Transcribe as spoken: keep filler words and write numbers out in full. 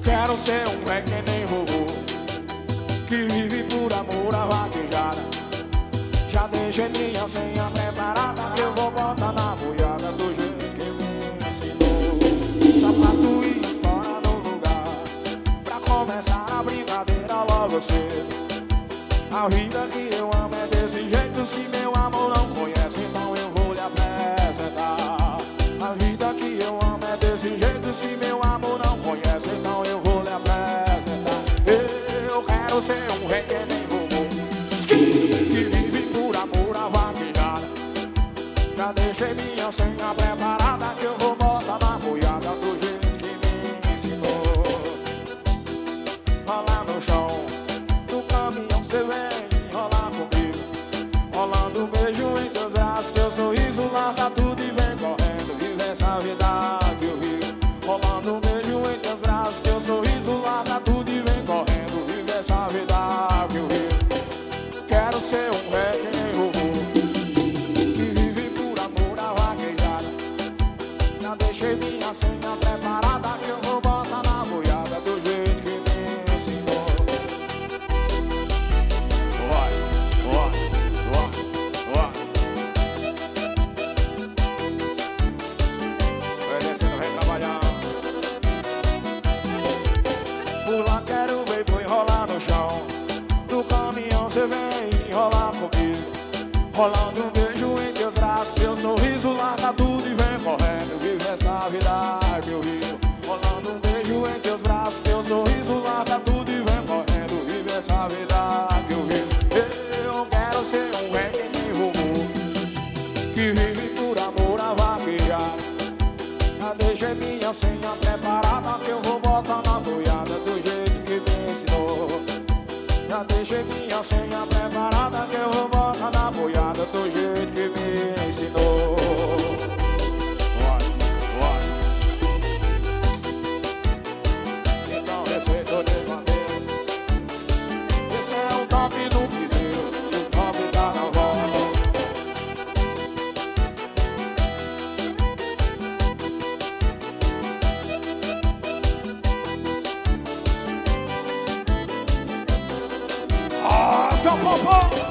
Quero ser um rei que nem vovô, que vive por amor a vaquejada. Já deixei minha senha preparada, que eu vou botar na boiada do jeito que me ensinou. Sapato e espora no lugar, pra começar a brincadeira logo cedo. A vida que eu amo é desse jeito, se meu amor não conhece, então eu vou lhe apresentar. A vida que eu amo é desse jeito, se meu amor não conhece, então eu vou lhe apresentar. Eu quero ser um rei que nem vovô, que vive por amor a vaquejada. Já deixei minha senha preparada, que eu vou botar na boiada do jeito que me ensinou. Rolar no chão, no caminhão cê vem rolar comigo, rolando um beijo em teus braços, teu sorriso larga tudo e vem correndo, vive essa vida que eu vivo. Rolando um beijo em teus braços, teu sorriso larga tudo e vem correndo, vive essa vida que eu vivo. Quero ser um rei que nem vovô, que vive por amor a vaquejada. Já deixei minha senha preparada, que eu vou botar na boiada do jeito que me ensinou. Vai, vai, vai, vai. Vai descendo, vem trabalhar. Por lá quero ver boi rolar no chão, no caminhão cê vem rolar comigo, rolando um beijo em teus braços, teu sorriso larga tudo e vem correndo, vive essa vida que eu vivo. Rolando um beijo em teus braços, teu sorriso larga tudo e vem correndo, vive essa vida que eu vivo. Eu quero ser um rei que nem vovô, que vive por amor a vaquejada. Já deixei minha senha preparada, que eu vou botar na boiada do jeito que me ensinou. Já deixei minha senha preparada, que eu vou botar na boiada do jeito que me ensinou. Vai, vai. Então receita o desmanteiro, esse é o top do piseiro, o top da naval. Rasga o popô!